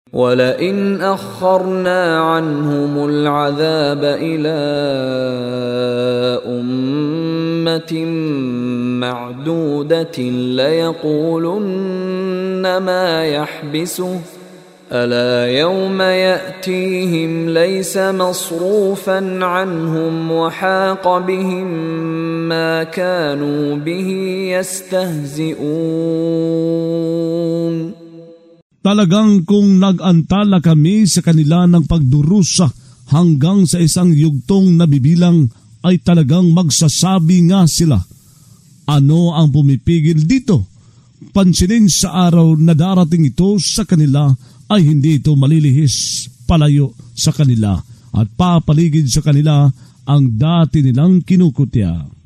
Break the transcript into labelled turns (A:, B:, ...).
A: وَلَئِنْ أَخَّرْنَا عَنْهُمُ الْعَذَابَ إِلَى أُمَّةٍ مَّعْدُودَةٍ لَيَقُولُنَّ مَا يَحْبِسُهُ أَلَا يَوْمَ يَأْتِيهِمْ لَيْسَ مَصْرُوفًا عَنْهُمْ وَحَاقَ بِهِم مَّا كَانُوا بِهِ يَسْتَهْزِئُونَ.
B: Talagang kung nag-antala kami sa kanila ng pagdurusa hanggang sa isang yugtong nabibilang, ay talagang magsasabi nga sila, ano ang pumipigil dito? Pansinin sa araw na darating ito sa kanila ay hindi ito malilihis palayo sa kanila at papaligid sa kanila ang dati nilang kinukutya.